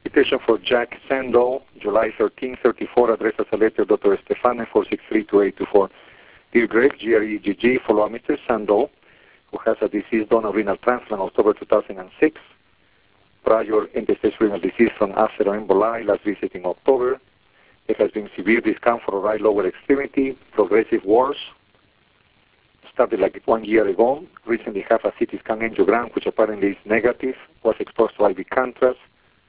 Citation for Jack Sandel, July 13, 34, address as a letter, Dr. Estefane, 463-2824. Dear Greg, GREGG, follow Mr. Sandel, who has a deceased donor renal transplant October 2006. Prior end-stage renal disease from after emboli, last visit in October. There has been severe discomfort of right lower extremity, progressive worse. Started like 1 year ago. Recently have a CT scan angiogram, which apparently is negative. Was exposed to IV contrast.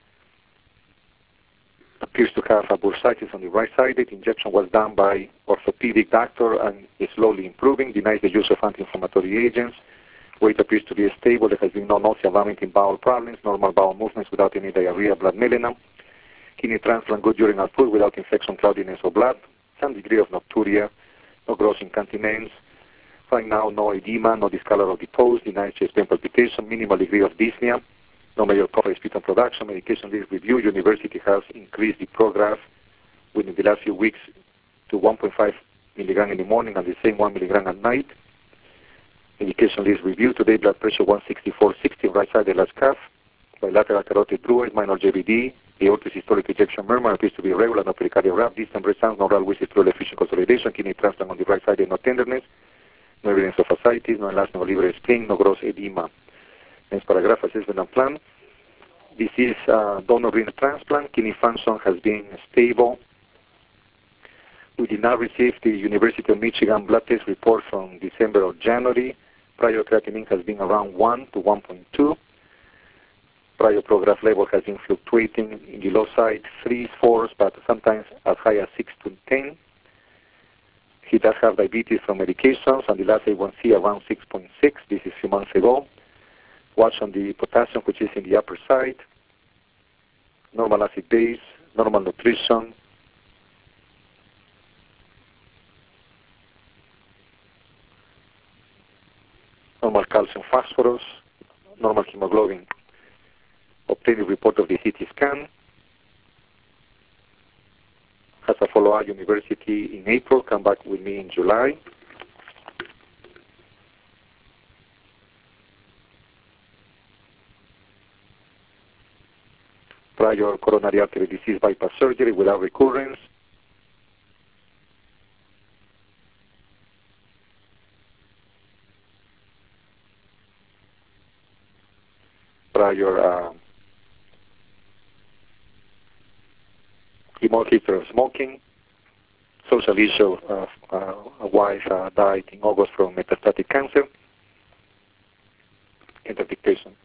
Appears to have a bursitis on the right side. The injection was done by orthopedic doctor and is slowly improving. Denies the use of anti-inflammatory agents. Weight appears to be stable. There has been no nausea, vomiting, bowel problems, normal bowel movements without any diarrhea, blood melanoma. Kidney transplant, good urine output without infection, cloudiness, or blood. Some degree of nocturia, no gross incontinence. Right now, no edema, no discolor of the toes, denies chest pain palpitation, minimal degree of dyspnea, no major cough, sputum production. Medication list review. University has increased the Prograf within the last few weeks to 1.5 milligram in the morning and the same 1 milligram at night. Medication list review. Today, blood pressure 164/60, right side of the last calf. Bilateral carotid druid, minor JVD. Aortic systolic ejection murmur appears to be irregular, no pericardial rap. Distant breast sounds, no oral wheezing, fluid efficient consolidation. Kidney transplant on the right side and no tenderness. No evidence of ascites, no enlarged no liver spleen, no gross edema. Next paragraph, assessment and plan. This is donor renal transplant. Kidney function has been stable. We did not receive the University of Michigan blood test report from December or January. Prior creatinine has been around 1 to 1.2. Prior Prograf level has been fluctuating in the low side, 3s, 4s, but sometimes as high as 6 to 10. He does have diabetes from medications, and the last A1C around 6.6. This is a few months ago. Watch on the potassium, which is in the upper side. Normal acid base, normal nutrition. Normal calcium phosphorus, normal hemoglobin. Obtain a report of the CT scan. Has a follow-up university in April. Come back with me in July. Prior coronary artery disease bypass surgery without recurrence. Prior history of smoking. Social issue of a wife died in August from metastatic cancer. Enter dictation.